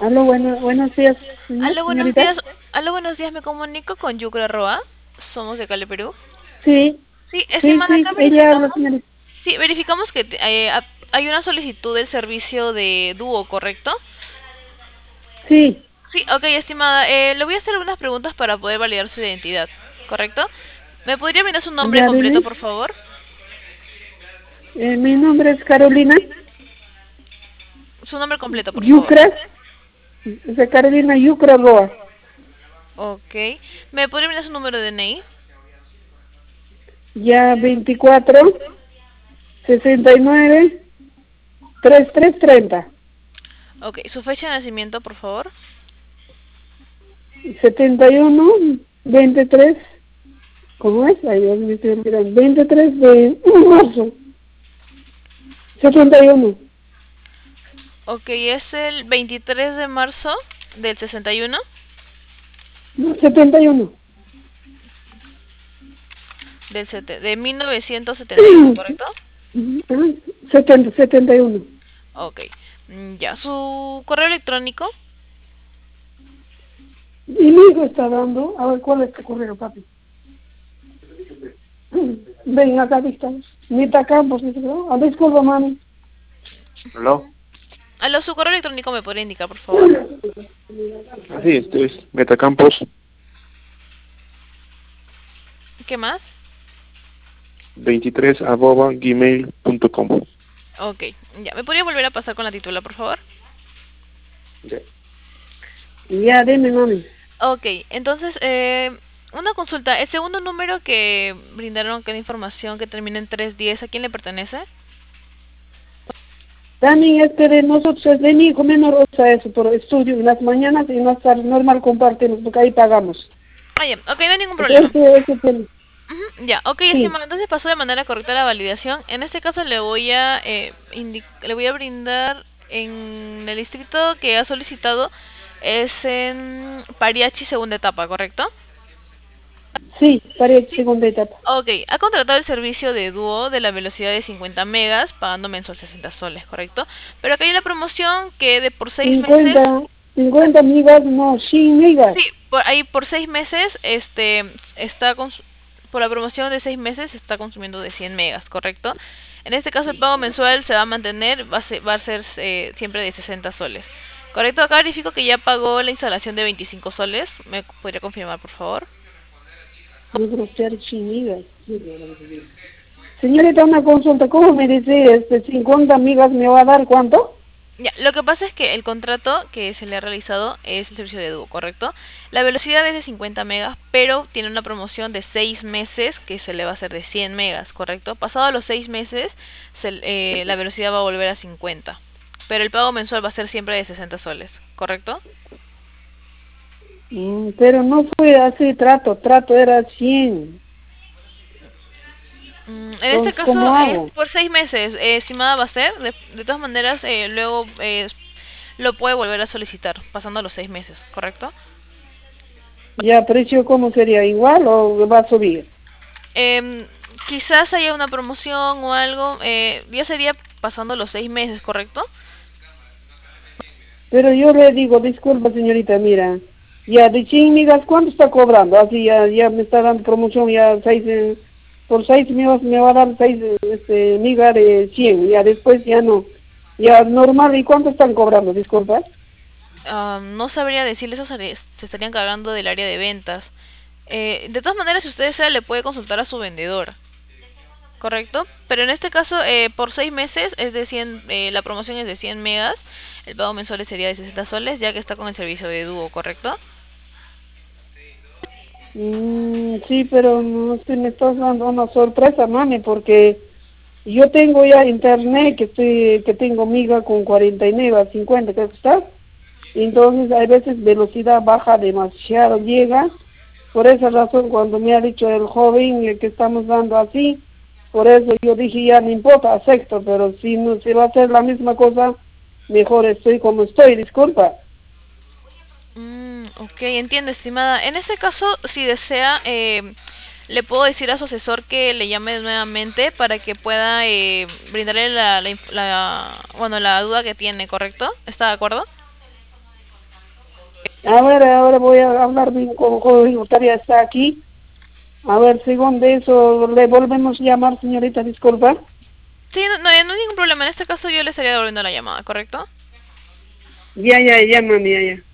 Aló, buenos días, Aló, buenos señorita. días. Aló, buenos días. Me comunico con Yucra Roa. Somos de Cali, Perú. Sí, Sí, sí, estimada, sí, acá ella habla, verificamos. señorita. Sí, verificamos que hay una solicitud del servicio de dúo, ¿correcto? Sí, Sí, ok, estimada. Le voy a hacer algunas preguntas para poder validar su identidad, ¿correcto? ¿Me podría brindar su nombre ya completo, dime. por favor? Mi nombre es Carolina Su nombre completo, por favor. Yucra, es de Carolina Yucra Roa. Ok. ¿Me podría brindar su número de DNI? Ya 24 69 3330 Ok. ¿Su fecha de nacimiento, por favor? 71 23. ¿Cómo es? Ay, Dios me estoy olvidando. 23 de marzo. 71. Ok, es el 23 de marzo del 61. No, 71. De 1971, ¿correcto? 71. Ok. Ya, su correo electrónico. Y mi hijo está dando, a ver cuál es tu correo, papi. Ven acá, vista. Nita Campos, ¿no? A ver, disculpa, mami. ¿Aló? Aló, su correo electrónico me podría indicar, por favor. Sí, este es Metacampos ¿Qué más? 23@gmail.com. Ok, ya. ¿Me podría volver a pasar con la titular, por favor? Ya. Ya, dime, mami. Ok, entonces, una consulta. ¿El segundo número que brindaron, que la información que termina en 310, a quién le pertenece? También este de nosotros es de mi hijo menor, o sea, eso, por estudio en las mañanas y más tarde normal compartimos, porque ahí pagamos. Ah, ya. Ok, no hay ningún O sea, problema. este tiene. Ujú, ya, ok, Sí, estimado. Entonces pasó de manera correcta la validación. En este caso le voy a le voy a brindar en el distrito que ha solicitado es en Pariachi segunda etapa, ¿correcto? sí, para el Sí. segunda etapa. Ok, ha contratado el servicio de dúo de la velocidad de 50 megas, pagando mensual 60 soles, ¿correcto? Pero acá hay la promoción que de por 6 meses, 50 migas, no, 100 migas. sí, por ahí por 6 meses, está por la promoción de 6 meses está consumiendo de 100 megas, ¿correcto? En este caso el pago mensual se va a mantener, va a ser siempre de 60 soles. ¿Correcto? Acá verifico que ya pagó la instalación de 25 soles. ¿Me podría confirmar, por favor? Yo creo que era 100 migas. Señorita, una consulta, ¿cómo me dice, 50 migas me va a dar cuánto? Ya, lo que pasa es que el contrato que se le ha realizado es el servicio de dúo, ¿correcto? La velocidad es de 50 megas, pero tiene una promoción de 6 meses que se le va a hacer de 100 megas, ¿correcto? Pasado los 6 meses, la velocidad va a volver a 50. Pero el pago mensual va a ser siempre de 60 soles, ¿correcto? Pero no fue así, trato era 100. En este Entonces, caso ¿cómo es hago? por 6 meses, estimada va a ser. De todas maneras, luego lo puede volver a solicitar, pasando los 6 meses, ¿correcto? ¿Ya precio cómo sería? ¿Igual o va a subir? Em, Quizás haya una promoción o algo. Ya sería pasando los 6 meses, ¿correcto? Pero yo le digo, disculpa señorita, mira, ya de 100 migas, ¿cuánto está cobrando? Así ya me está dando promoción, ya 6, por 6 migas me va a dar 6 migas de 100, ya después ya no. Ya normal, ¿y cuánto están cobrando? Disculpa. No sabría decirle, eso se estarían cargando del área de ventas. De todas maneras, si usted desea, le puede consultar a su vendedor, ¿correcto? Pero en este caso, por 6 meses, es de 100, la promoción es de 100 megas, el pago mensual sería de 60 soles, ya que está con el servicio de dúo, ¿correcto? Sí, pero no sé, me estás dando una sorpresa, mami, porque yo tengo ya internet, que tengo miga con 49 a 50, creo que está. Entonces, hay veces velocidad baja demasiado, llega. Por esa razón, cuando me ha dicho el joven que estamos dando así, por eso yo dije, ya no importa, acepto, pero si no se va a hacer la misma cosa, mejor estoy como estoy, disculpa. Ok, entiendo, estimada. En este caso, si desea, le puedo decir a su asesor que le llame nuevamente para que pueda brindarle bueno, la duda que tiene, ¿correcto? ¿Está de acuerdo? A ver, ahora voy a hablar bien con Jorge, todavía está aquí. A ver, según de eso, le volvemos a llamar, señorita, disculpa. Sí, no hay ningún problema. En este caso yo le estaría devolviendo la llamada, ¿correcto? Ya, ya, ya, mami, ya, ya.